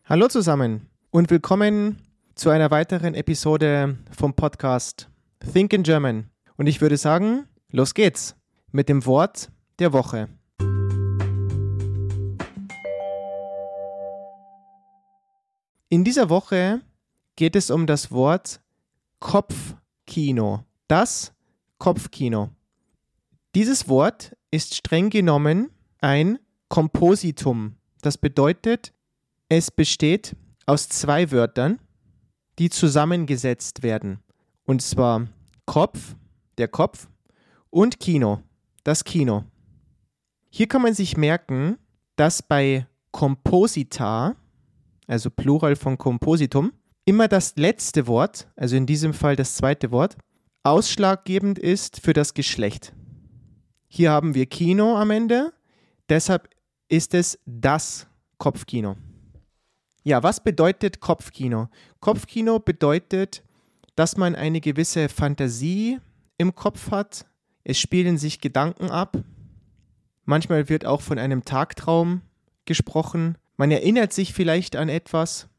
Hallo zusammen und willkommen zu einer weiteren Episode vom Podcast Think in German. Und ich würde sagen, los geht's mit dem Wort der Woche. In dieser Woche geht es um das Wort Kopfkino. Das Kopfkino. Dieses Wort ist streng genommen ein Kompositum. Das bedeutet, es besteht aus zwei Wörtern, die zusammengesetzt werden. Und zwar Kopf, der Kopf, und Kino, das Kino. Hier kann man sich merken, dass bei Komposita, also Plural von Kompositum, immer das letzte Wort, also in diesem Fall das zweite Wort, ausschlaggebend ist für das Geschlecht. Hier haben wir Kino am Ende, deshalb ist es das Kopfkino. Ja, was bedeutet Kopfkino? Kopfkino bedeutet, dass man eine gewisse Fantasie im Kopf hat. Es spielen sich Gedanken ab. Manchmal wird auch von einem Tagtraum gesprochen. Man erinnert sich vielleicht an etwas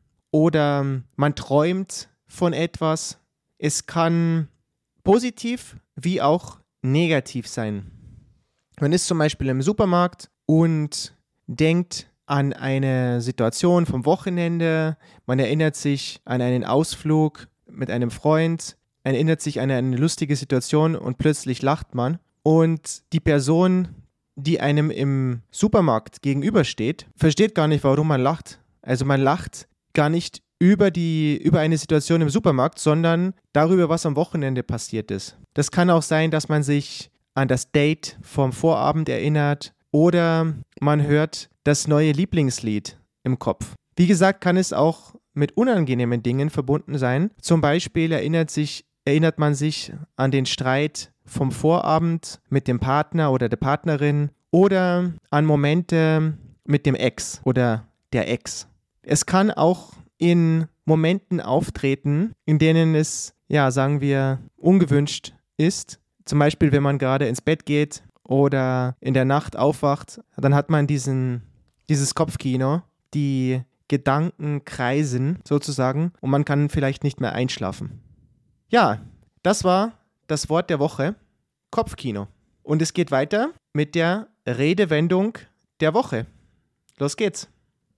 oder man träumt von etwas. Es kann positiv wie auch negativ sein. Man ist zum Beispiel im Supermarkt und denkt an eine Situation vom Wochenende, man erinnert sich an einen Ausflug mit einem Freund, erinnert sich an eine lustige Situation und plötzlich lacht man. Und die Person, die einem im Supermarkt gegenübersteht, versteht gar nicht, warum man lacht. Also man lacht gar nicht über eine Situation im Supermarkt, sondern darüber, was am Wochenende passiert ist. Das kann auch sein, dass man sich an das Date vom Vorabend erinnert oder man hört das neue Lieblingslied im Kopf. Wie gesagt, kann es auch mit unangenehmen Dingen verbunden sein. Zum Beispiel erinnert man sich an den Streit vom Vorabend mit dem Partner oder der Partnerin oder an Momente mit dem Ex oder der Ex. Es kann auch in Momenten auftreten, in denen es, sagen wir, ungewünscht ist. Zum Beispiel, wenn man gerade ins Bett geht oder in der Nacht aufwacht, dann hat man dieses Kopfkino, die Gedanken kreisen sozusagen und man kann vielleicht nicht mehr einschlafen. Ja, das war das Wort der Woche, Kopfkino. Und es geht weiter mit der Redewendung der Woche. Los geht's.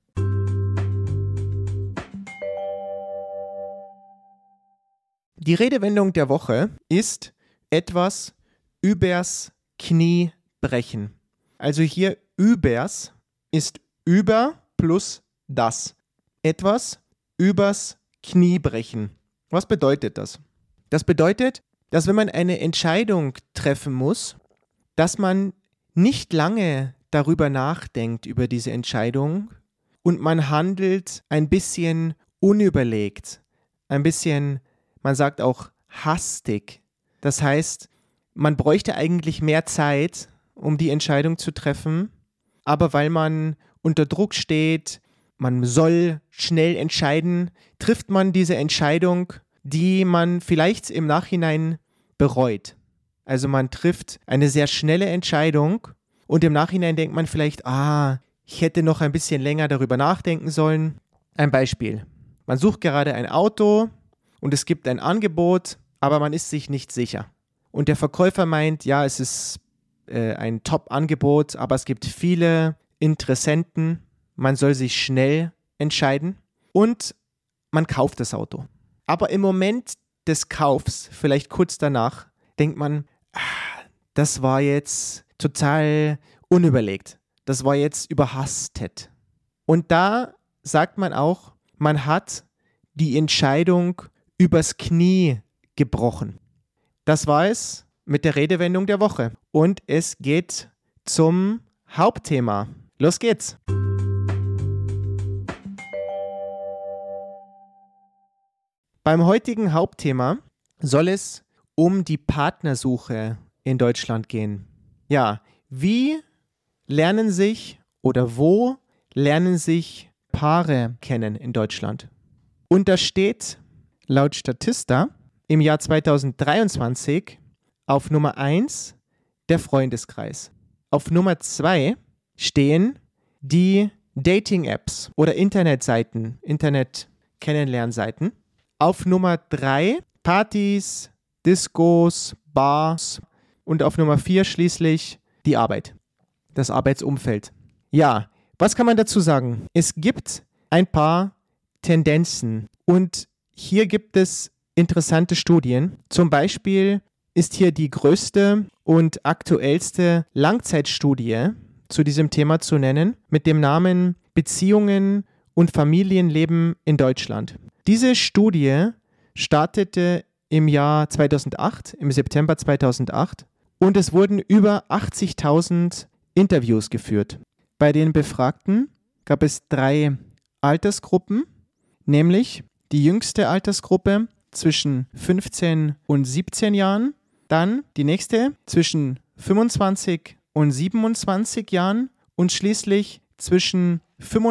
Die Redewendung der Woche ist etwas übers Knie brechen. Also hier übers ist über plus das. Etwas übers Knie brechen. Was bedeutet das? Das bedeutet, dass wenn man eine Entscheidung treffen muss, dass man nicht lange darüber nachdenkt, über diese Entscheidung und man handelt ein bisschen unüberlegt, ein bisschen, man sagt auch hastig. Das heißt, man bräuchte eigentlich mehr Zeit, um die Entscheidung zu treffen, aber weil man unter Druck steht, man soll schnell entscheiden, trifft man diese Entscheidung, die man vielleicht im Nachhinein bereut. Also man trifft eine sehr schnelle Entscheidung und im Nachhinein denkt man vielleicht, ich hätte noch ein bisschen länger darüber nachdenken sollen. Ein Beispiel. Man sucht gerade ein Auto und es gibt ein Angebot, aber man ist sich nicht sicher. Und der Verkäufer meint, ja, es ist ein Top-Angebot, aber es gibt viele Interessenten. Man soll sich schnell entscheiden und man kauft das Auto. Aber im Moment des Kaufs, vielleicht kurz danach, denkt man, das war jetzt total unüberlegt. Das war jetzt überhastet. Und da sagt man auch, man hat die Entscheidung übers Knie gebrochen. Das war es mit der Redewendung der Woche. Und es geht zum Hauptthema. Los geht's! Beim heutigen Hauptthema soll es um die Partnersuche in Deutschland gehen. Ja, wie lernen sich oder wo lernen sich Paare kennen in Deutschland? Und da steht laut Statista im Jahr 2023 auf Nummer 1 der Freundeskreis. Auf Nummer 2 stehen die Dating-Apps oder Internetseiten, Internet-Kennenlernseiten. Auf Nummer 3 Partys, Discos, Bars und auf Nummer 4 schließlich die Arbeit, das Arbeitsumfeld. Ja, was kann man dazu sagen? Es gibt ein paar Tendenzen und hier gibt es interessante Studien. Zum Beispiel ist hier die größte und aktuellste Langzeitstudie zu diesem Thema zu nennen, mit dem Namen Beziehungen und Familienleben in Deutschland. Diese Studie startete im Jahr 2008, im September 2008, und es wurden über 80.000 Interviews geführt. Bei den Befragten gab es 3 Altersgruppen, nämlich die jüngste Altersgruppe zwischen 15 und 17 Jahren, dann die nächste zwischen 25 und 27 Jahren und schließlich zwischen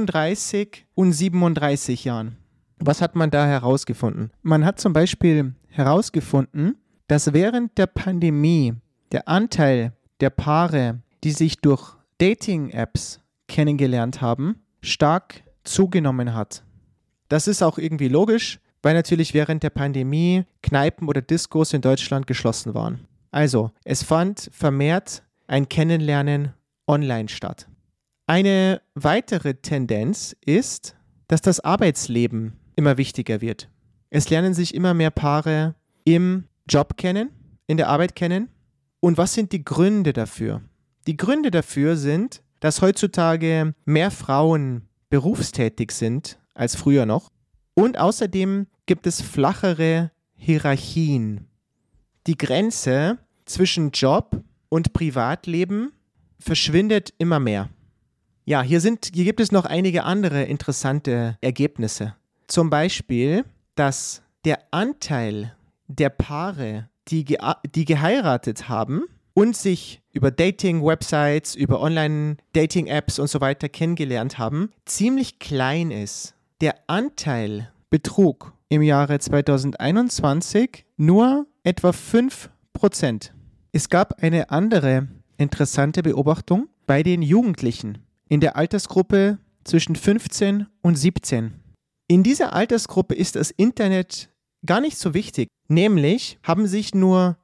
35 und 37 Jahren. Was hat man da herausgefunden? Man hat zum Beispiel herausgefunden, dass während der Pandemie der Anteil der Paare, die sich durch Dating-Apps kennengelernt haben, stark zugenommen hat. Das ist auch irgendwie logisch, weil natürlich während der Pandemie Kneipen oder Diskos in Deutschland geschlossen waren. Also, es fand vermehrt ein Kennenlernen online statt. Eine weitere Tendenz ist, dass das Arbeitsleben immer wichtiger wird. Es lernen sich immer mehr Paare im Job kennen, in der Arbeit kennen. Und was sind die Gründe dafür? Die Gründe dafür sind, dass heutzutage mehr Frauen berufstätig sind als früher noch. Und außerdem gibt es flachere Hierarchien. Die Grenze zwischen Job und Privatleben verschwindet immer mehr. Ja, hier gibt es noch einige andere interessante Ergebnisse. Zum Beispiel, dass der Anteil der Paare, die geheiratet haben und sich über Dating-Websites, über Online-Dating-Apps und so weiter kennengelernt haben, ziemlich klein ist. Der Anteil betrug im Jahre 2021 nur etwa 5%. Es gab eine andere interessante Beobachtung bei den Jugendlichen in der Altersgruppe zwischen 15 und 17. In dieser Altersgruppe ist das Internet gar nicht so wichtig. Nämlich haben sich nur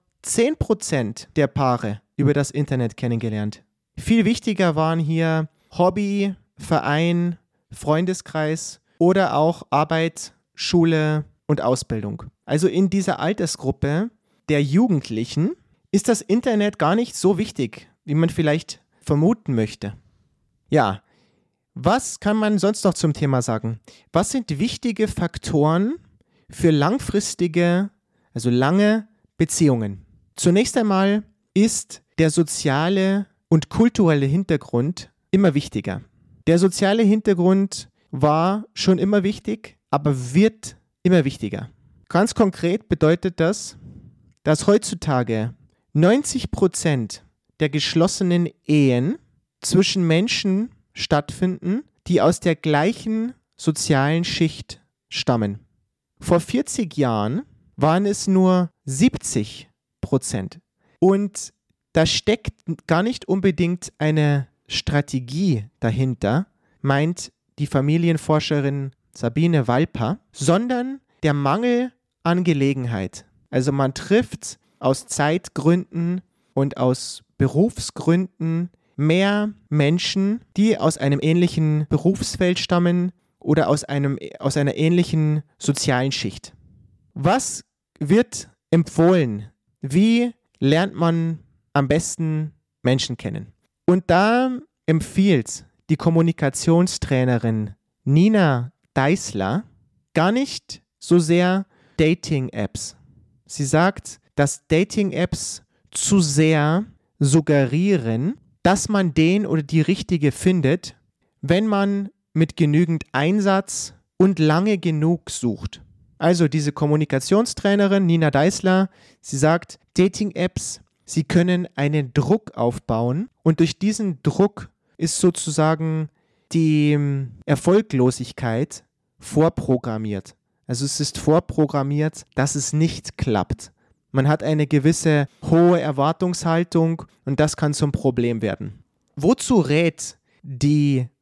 10% der Paare über das Internet kennengelernt. Viel wichtiger waren hier Hobby, Verein, Freundeskreis oder auch Arbeit, Schule und Ausbildung. Also in dieser Altersgruppe der Jugendlichen ist das Internet gar nicht so wichtig, wie man vielleicht vermuten möchte. Ja, was kann man sonst noch zum Thema sagen? Was sind wichtige Faktoren für langfristige, also lange Beziehungen? Zunächst einmal ist der soziale und kulturelle Hintergrund immer wichtiger. Der soziale Hintergrund war schon immer wichtig, aber wird immer wichtiger. Ganz konkret bedeutet das, dass heutzutage 90% der geschlossenen Ehen zwischen Menschen stattfinden, die aus der gleichen sozialen Schicht stammen. Vor 40 Jahren waren es nur 70%. Und da steckt gar nicht unbedingt eine Strategie dahinter, meint die Familienforscherin Sabine Walper, sondern der Mangel an Gelegenheit. Also man trifft aus Zeitgründen und aus Berufsgründen mehr Menschen, die aus einem ähnlichen Berufsfeld stammen oder aus einer ähnlichen sozialen Schicht. Was wird empfohlen? Wie lernt man am besten Menschen kennen? Und da empfiehlt die Kommunikationstrainerin Nina Deisler gar nicht so sehr Dating-Apps. Sie sagt, dass Dating-Apps zu sehr suggerieren, dass man den oder die Richtige findet, wenn man mit genügend Einsatz und lange genug sucht. Also diese Kommunikationstrainerin Nina Deisler, sie sagt, Dating-Apps, sie können einen Druck aufbauen und durch diesen Druck ist sozusagen die Erfolglosigkeit vorprogrammiert. Also es ist vorprogrammiert, dass es nicht klappt. Man hat eine gewisse hohe Erwartungshaltung und das kann zum Problem werden. Wozu rät die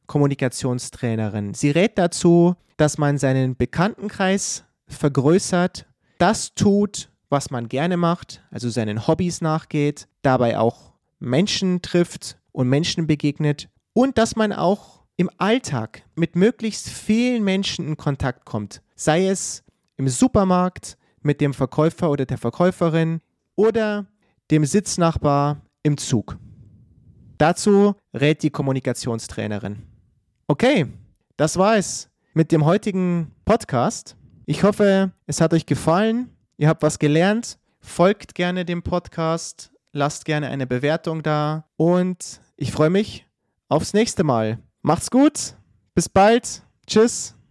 Kommunikationstrainerin. Sie rät dazu, dass man seinen Bekanntenkreis vergrößert, das tut, was man gerne macht, also seinen Hobbys nachgeht, dabei auch Menschen trifft und Menschen begegnet und dass man auch im Alltag mit möglichst vielen Menschen in Kontakt kommt, sei es im Supermarkt mit dem Verkäufer oder der Verkäuferin oder dem Sitznachbar im Zug. Dazu rät die Kommunikationstrainerin. Okay, das war es mit dem heutigen Podcast. Ich hoffe, es hat euch gefallen. Ihr habt was gelernt. Folgt gerne dem Podcast. Lasst gerne eine Bewertung da. Und ich freue mich aufs nächste Mal. Macht's gut. Bis bald. Tschüss.